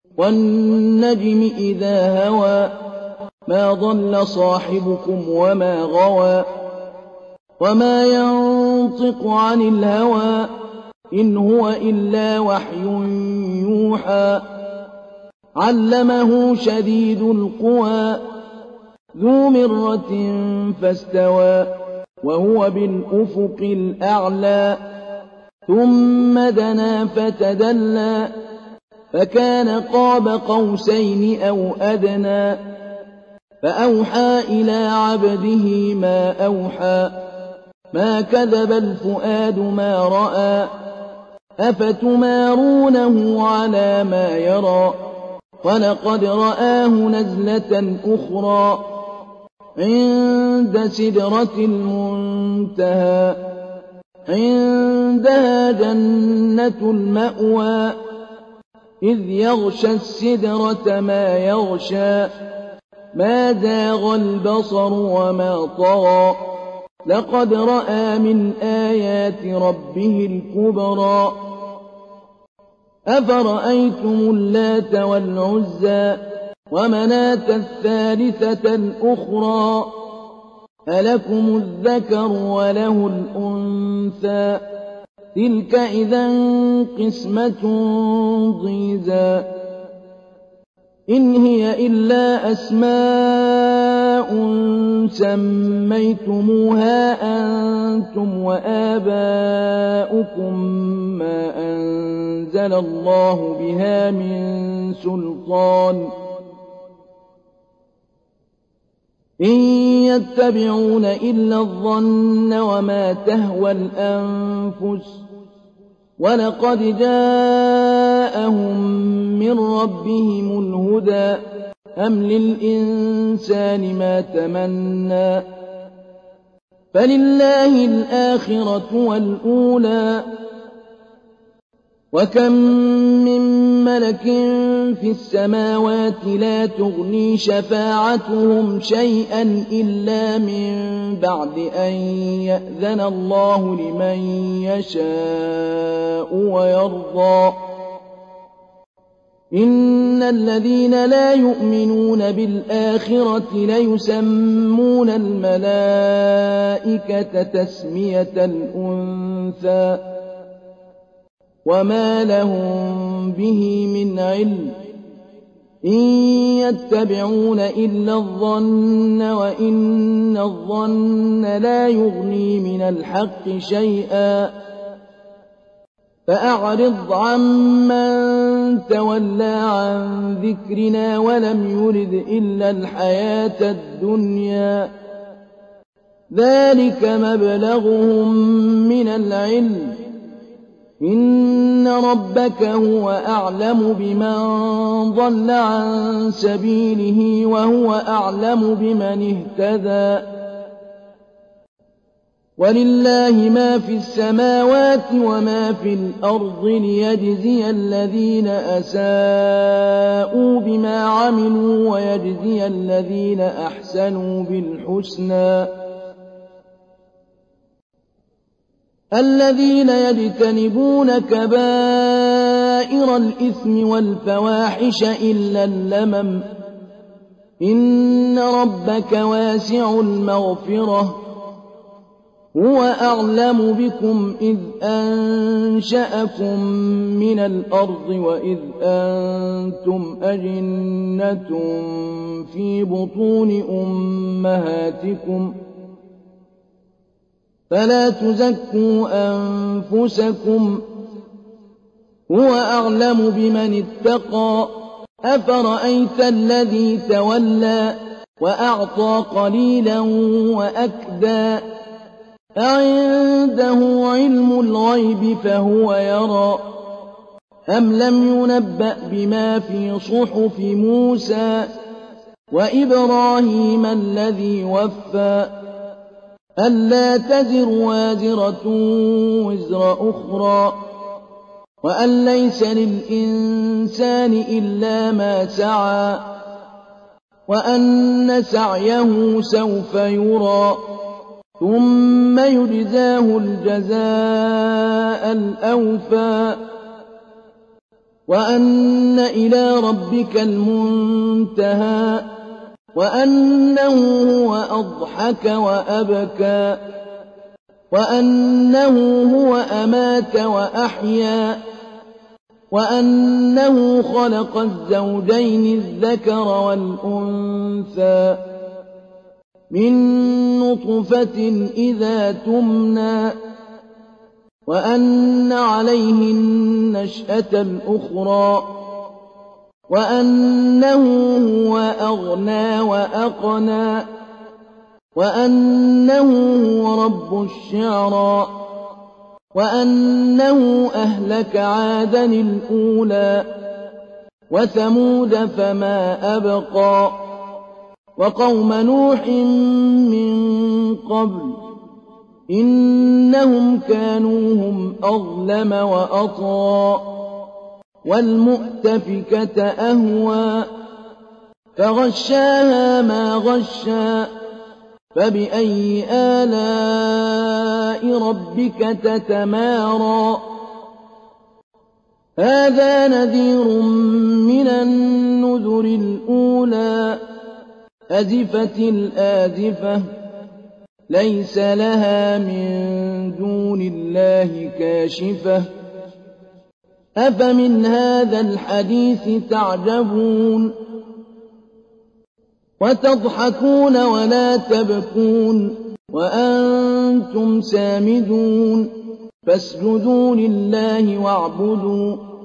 وَالنَّجْمِ إِذَا هَوَىٰ مَا ضَلَّ صَاحِبُكُمْ وَمَا غَوَىٰ وَمَا يَنطِقُ عَنِ الْهَوَىٰ إِنْ هُوَ إِلَّا وَحْيٌ يُوحَىٰ عَلَّمَهُ شَدِيدُ الْقُوَىٰ ذُو مِرَّةٍ فَاسْتَوَىٰ وَهُوَ بِالْأُفُقِ الْأَعْلَىٰ ثُمَّ دَنَا فَتَدَلَّىٰ فَكَانَ قَابَ قَوْسَيْنِ أَوْ أَدْنَىٰ فَأَوْحَىٰ إِلَىٰ عَبْدِهِ مَا أَوْحَىٰ مَا كَذَبَ الْفُؤَادُ مَا رَأَىٰ أَفَتُمَارُونَهُ عَلَىٰ مَا يَرَىٰ وَلَقَدْ رَآهُ نَزْلَةً أُخْرَىٰ عِندَ سِدْرَةِ الْمُنتَهَىٰ عِندَهَا جَنَّةُ الْمَأْوَىٰ إِذْ يَغْشَى السِّدْرَةَ مَا يَغْشَىٰ مَا زَاغَ الْبَصَرُ وَمَا طَغَىٰ لَقَدْ رَأَىٰ مِنْ آيَاتِ رَبِّهِ الْكُبْرَىٰ أَفَرَأَيْتُمُ اللَّاتَ وَالْعُزَّىٰ وَمَنَاةَ الثَّالِثَةَ الْأُخْرَىٰ أَلَكُمُ الذَّكَرُ وَلَهُ الْأُنثَىٰ تِلْكَ إِذًا قِسْمَةٌ ضِيزَىٰ إِنْ هِيَ إِلَّا أَسْمَاءٌ سَمَّيْتُمُوهَا أَنتُمْ وَآبَاؤُكُم مَّا أَنزَلَ اللَّهُ بِهَا مِن سُلْطَانٍ إِن يَتَّبِعُونَ إِلَّا الظَّنَّ وَمَا تَهْوَى الْأَنفُسُ وَلَقَدْ جَاءَهُم مِّن رَّبِّهِمُ الْهُدَىٰ أَمْ لِلْإِنسَانِ مَا تَمَنَّىٰ فَلِلَّهِ الْآخِرَةُ وَالْأُولَىٰ وَكَم مِّن مَّلَكٍ فِي السَّمَاوَاتِ لَا تُغْنِي شَفَاعَتُهُمْ شَيْئًا إِلَّا مِن بَعْدِ أَن يَأْذَنَ اللَّهُ لِمَن يَشَاءُ وَيَرْضَىٰ إِنَّ الَّذِينَ لَا يُؤْمِنُونَ بِالْآخِرَةِ لَيُسَمُّونَ الْمَلَائِكَةَ تَسْمِيَةَ الْأُنثَىٰ وَمَا لَهُم بِهِ مِنْ عِلْمٍ إِن يَتَّبِعُونَ إِلَّا الظَّنَّ وَإِنَّ الظَّنَّ لَا يُغْنِي مِنَ الْحَقِّ شَيْئًا فَأَعْرِضْ عَمَّن تَوَلَّىٰ عَن ذِكْرِنَا وَلَمْ يُرِدْ إِلَّا الْحَيَاةَ الدُّنْيَا ذَٰلِكَ مَبْلَغُهُم مِّنَ الْعِلْمِ إِنَّ رَبَّكَ هُوَ أَعْلَمُ بِمَن ضَلَّ عَن سَبِيلِهِ وَهُوَ أَعْلَمُ بِمَنِ اهْتَدَىٰ وَلِلَّهِ مَا فِي السَّمَاوَاتِ وَمَا في الْأَرْضِ لِيَجْزِيَ الَّذِينَ أَسَاءُوا بِمَا عَمِلُوا وَيَجْزِيَ الَّذِينَ أَحْسَنُوا بِالْحُسْنَىٰ الَّذِينَ يَجْتَنِبُونَ كَبَائِرَ الْإِثْمِ وَالْفَوَاحِشَ إِلَّا اللَّمَمَ إِنَّ رَبَّكَ وَاسِعُ الْمَغْفِرَةِ هُوَ أَعْلَمُ بِكُمْ إِذْ أَنشَأَكُم مِّنَ الْأَرْضِ وَإِذْ أَنتُمْ أَجِنَّةٌ فِي بُطُونِ أُمَّهَاتِكُمْ فَلَا تُزَكُّوا أَنفُسَكُمْ هُوَ أَعْلَمُ بِمَنِ اتَّقَىٰ أَفَرَأَيْتَ الَّذِي تَوَلَّىٰ وَأَعْطَىٰ قَلِيلًا وَأَكْدَىٰ أَعِندَهُ عِلْمُ الْغَيْبِ فَهُوَ يَرَىٰ أَمْ لَمْ يُنَبَّأْ بِمَا فِي صُحُفِ مُوسَىٰ وَإِبْرَاهِيمَ الَّذِي وَفَّىٰ أَلَّا تَزِرُ وَازِرَةٌ وِزْرَ أُخْرَىٰ وَأَن لَّيْسَ لِلْإِنسَانِ إِلَّا مَا سَعَىٰ وَأَنَّ سَعْيَهُ سَوْفَ يُرَىٰ ثُمَّ يُجْزَاهُ الْجَزَاءَ الْأَوْفَىٰ وأن إلى ربك المنتهى وأنه هو أضحك وأبكى وأنه هو أمات وأحيا وأنه خلق الزوجين الذكر والأنثى من نطفة إذا تمنى وأن عليه النشأة الأخرى وأنه هو أغنى وأقنى وأنه هو رب الشعرى وأنه أهلك عادا الأولى وثمود فما أبقى وقوم نوح من قبل إنهم كانوا هم أظلم وأطغى والمؤتفكة أهوى فغشاها ما غشى فبأي آلاء ربك تتمارى هذا نذير من النذر الأولى أزفت الآزفة ليس لها من دون الله كاشفة أفمن هذا الحديث تعجبون وتضحكون ولا تبكون وأنتم سامدون فاسجدوا لله واعبدوا